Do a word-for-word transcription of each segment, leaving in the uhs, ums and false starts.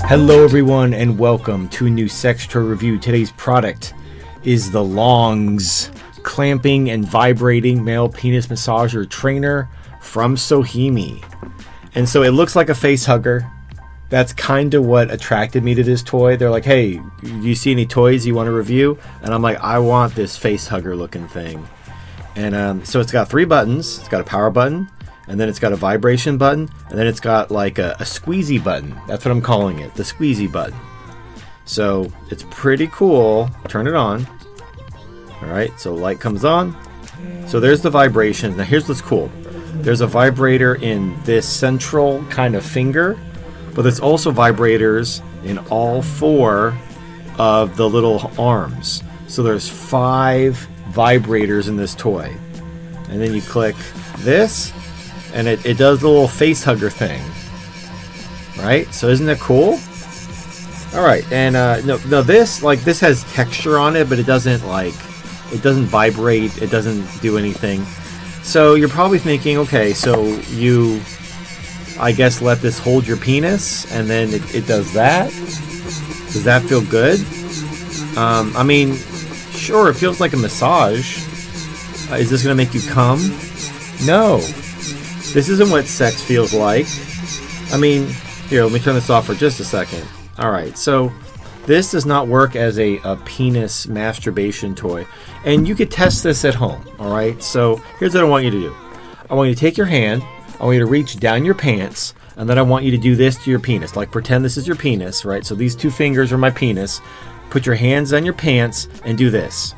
Hello everyone and welcome to a new Sex Toy review. Today's product is the Longs Clamping and Vibrating Male Penis Massager Trainer from Sohimi. And so it looks like a face hugger. That's kind of what attracted me to this toy. They're like, hey, do you see any toys you want to review? And I'm like, I want this face hugger looking thing. And um, so it's got three buttons. It's got a power button, and then it's got a vibration button, and then it's got like a, a squeezy button. That's what I'm calling it, the squeezy button. So it's pretty cool. Turn it on. All right, so light comes on. So there's the vibration. Now here's what's cool. There's a vibrator in this central kind of finger, but there's also vibrators in all four of the little arms. So there's five vibrators in this toy. And then you click this, and it, it does the little face hugger thing, right? So isn't that cool? All right, and uh, no, no, this like this has texture on it, but it doesn't like it doesn't vibrate. It doesn't do anything. So you're probably thinking, okay, so you, I guess, let this hold your penis, and then it, it does that. Does that feel good? Um, I mean, sure, it feels like a massage. Uh, is this gonna make you come? No. This isn't what sex feels like. I mean, here, let me turn this off for just a second. Alright, so this does not work as a, a penis masturbation toy. And you could test this at home, alright? So here's what I want you to do. I want you to take your hand, I want you to reach down your pants, and then I want you to do this to your penis. Like, pretend this is your penis, right? So these two fingers are my penis. Put your hands on your pants and do this.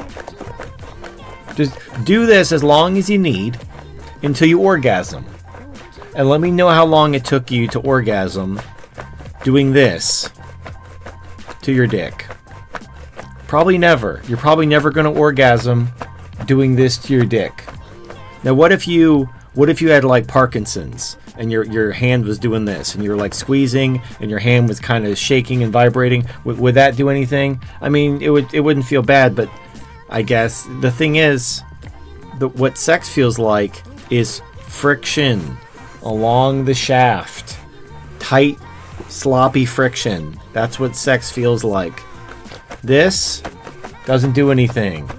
Just do this as long as you need until you orgasm. And let me know how long it took you to orgasm doing this to your dick. Probably never. You're probably never going to orgasm doing this to your dick. Now what if you what if you had like Parkinson's and your your hand was doing this and you were like squeezing and your hand was kind of shaking and vibrating? Would, would that do anything? I mean, it would it wouldn't feel bad, but I guess the thing is, the, what sex feels like is friction along the shaft. Tight, sloppy friction. That's what sex feels like. This doesn't do anything.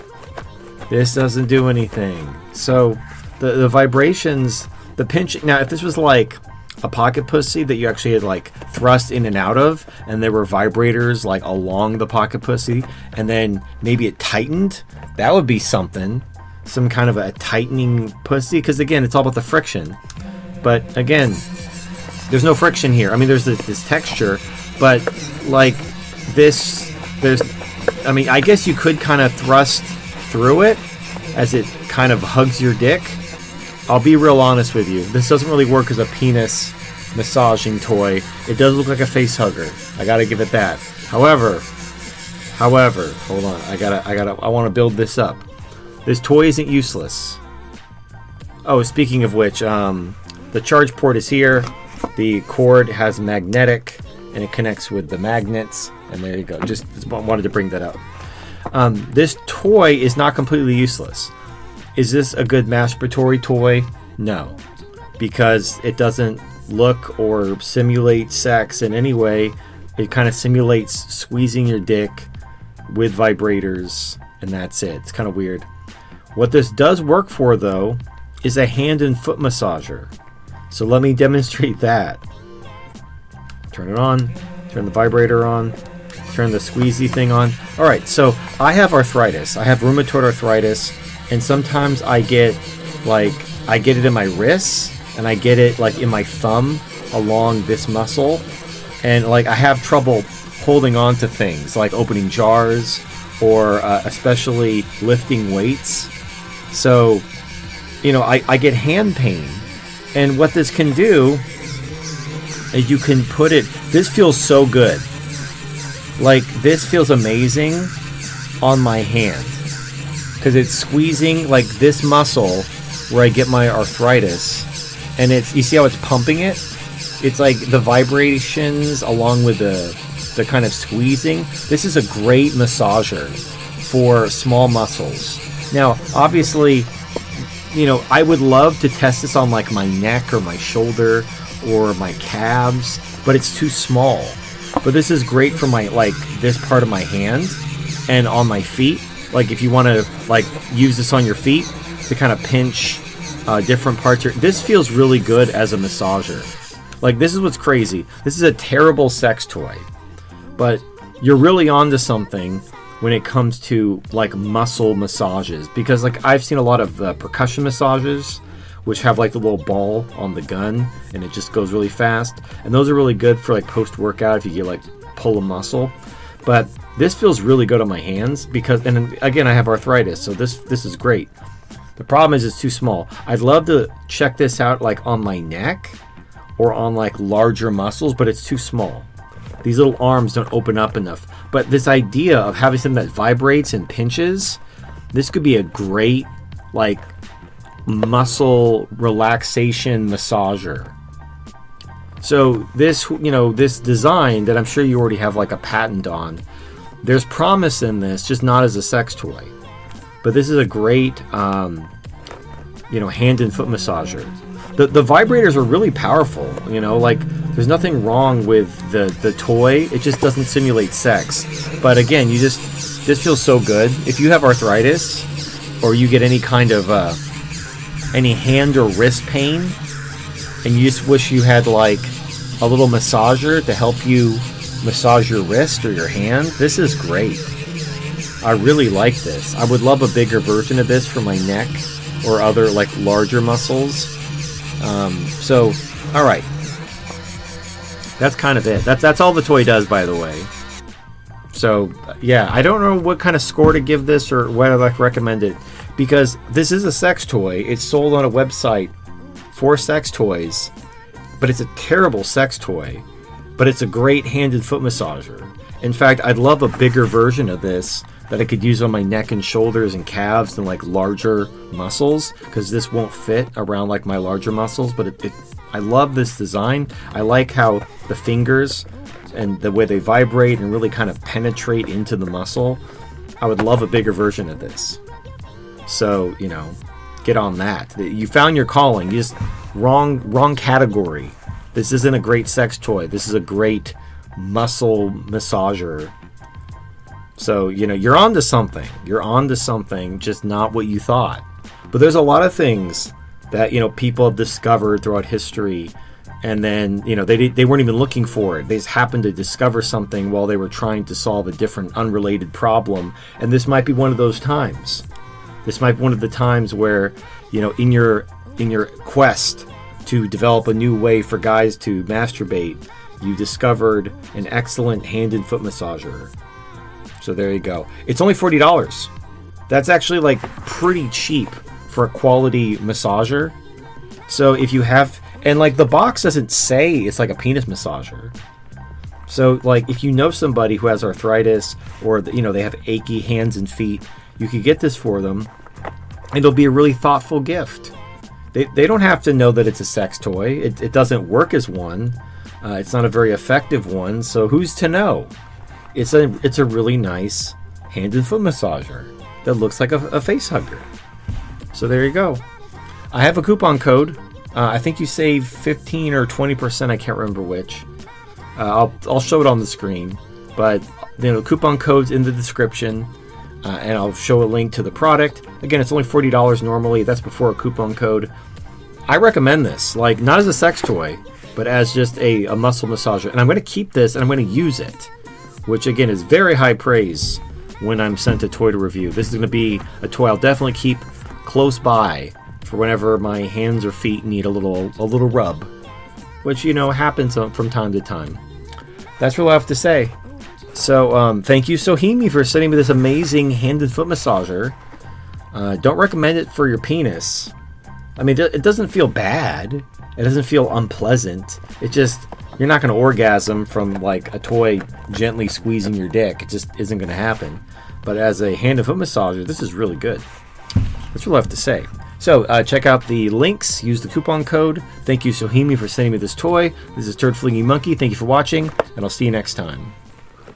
This doesn't do anything. So the, the vibrations, the pinch. Now, if this was like a pocket pussy that you actually had like thrust in and out of, and there were vibrators like along the pocket pussy, and then maybe it tightened, that would be something. Some kind of a tightening pussy, because again, it's all about the friction. But again, there's no friction here. I mean, there's this, this texture, but like this, there's, I mean, I guess you could kind of thrust through it as it kind of hugs your dick. I'll be real honest with you. This doesn't really work as a penis massaging toy. It does look like a face hugger. I gotta give it that. However, however, hold on. I gotta, I gotta, I want to build this up. This toy isn't useless. Oh, speaking of which, um, the charge port is here. The cord has magnetic, and it connects with the magnets. And there you go. Just wanted to bring that up. Um, this toy is not completely useless. Is this a good masturbatory toy? No. Because it doesn't look or simulate sex in any way. It kind of simulates squeezing your dick with vibrators, and that's it. It's kind of weird. What this does work for, though, is a hand and foot massager. So let me demonstrate that. Turn it on. Turn the vibrator on. Turn the squeezy thing on. Alright, so I have arthritis. I have rheumatoid arthritis. And sometimes I get, like, I get it in my wrists. And I get it, like, in my thumb along this muscle. And, like, I have trouble holding on to things. Like opening jars. Or uh, especially lifting weights. So, you know, I, I get hand pain. And what this can do is you can put it... This feels so good. Like, this feels amazing on my hand. Because it's squeezing, like, this muscle where I get my arthritis. And it's... You see how it's pumping it? It's like the vibrations along with the, the kind of squeezing. This is a great massager for small muscles. Now, obviously, you know, I would love to test this on like my neck or my shoulder or my calves. but it's too small. But this is great for my, like, this part of my hand and on my feet. Like, if you want to, like, use this on your feet to kind of pinch uh, different parts. Here. This feels really good as a massager. Like, this is what's crazy. This is a terrible sex toy. But you're really onto something when it comes to, like, muscle massages. Because, like, I've seen a lot of uh, percussion massages, which have, like, the little ball on the gun, and it just goes really fast. And those are really good for, like, post-workout if you get, like, pull a muscle. But this feels really good on my hands because, and again, I have arthritis, so this this is great. The problem is it's too small. I'd love to check this out, like, on my neck or on, like, larger muscles, but it's too small. These little arms don't open up enough. But this idea of having something that vibrates and pinches, this could be a great, like, muscle relaxation massager. So this, you know, this design that I'm sure you already have, like, a patent on, there's promise in this, just not as a sex toy. But this is a great, um, you know, hand and foot massager. The the vibrators are really powerful, you know, like, there's nothing wrong with the, the toy. It just doesn't simulate sex. But again, you just, this feels so good. If you have arthritis or you get any kind of, uh, any hand or wrist pain, and you just wish you had, like, a little massager to help you massage your wrist or your hand, this is great. I really like this. I would love a bigger version of this for my neck or other, like, larger muscles. Um, so, all right. That's kind of it. That's, that's all the toy does, by the way. So, yeah, I don't know what kind of score to give this or whether I'd recommend it, because this is a sex toy. It's sold on a website for sex toys, but it's a terrible sex toy, but it's a great hand and foot massager. In fact, I'd love a bigger version of this that I could use on my neck and shoulders and calves and, like, larger muscles, because this won't fit around, like, my larger muscles. But it, it, I love this design. I like how the fingers and the way they vibrate and really kind of penetrate into the muscle. I would love a bigger version of this. So, you know, get on that. You found your calling. You just wrong wrong category. This isn't a great sex toy. This is a great muscle massager. So, you know, you're on to something. You're on to something, just not what you thought. But there's a lot of things that, you know, people have discovered throughout history, and then, you know, they they weren't even looking for it. They just happened to discover something while they were trying to solve a different unrelated problem. And this might be one of those times. This might be one of the times where, you know, in your in your quest to develop a new way for guys to masturbate, you discovered an excellent hand and foot massager. So there you go. It's only forty dollars. That's actually, like, pretty cheap for a quality massager. So if you have, and, like, the box doesn't say it's like a penis massager. So, like, if you know somebody who has arthritis or, you know, they have achy hands and feet, you could get this for them, and it'll be a really thoughtful gift. They they don't have to know that it's a sex toy. It, it doesn't work as one. Uh, it's not a very effective one, so who's to know? It's a it's a really nice hand and foot massager that looks like a, a face hugger. So there you go. I have a coupon code. Uh, I think you save fifteen or twenty percent. I can't remember which. Uh, I'll I'll show it on the screen, but, you know, coupon code's in the description. Uh, and I'll show a link to the product. Again, it's only forty dollars normally. That's before a coupon code. I recommend this, like, not as a sex toy, but as just a, a muscle massager. And I'm going to keep this, and I'm going to use it, which, again, is very high praise when I'm sent a toy to review. This is going to be a toy I'll definitely keep close by for whenever my hands or feet need a little a little rub, which, you know, happens from time to time. That's what I have to say. So, um, thank you, Sohimi, for sending me this amazing hand and foot massager. Uh, don't recommend it for your penis. I mean, it doesn't feel bad. It doesn't feel unpleasant. It just, you're not going to orgasm from, like, a toy gently squeezing your dick. It just isn't going to happen. But as a hand and foot massager, this is really good. That's what I have to say. So, uh, check out the links. Use the coupon code. Thank you, Sohimi, for sending me this toy. This is Turd Flinging Monkey. Thank you for watching, and I'll see you next time.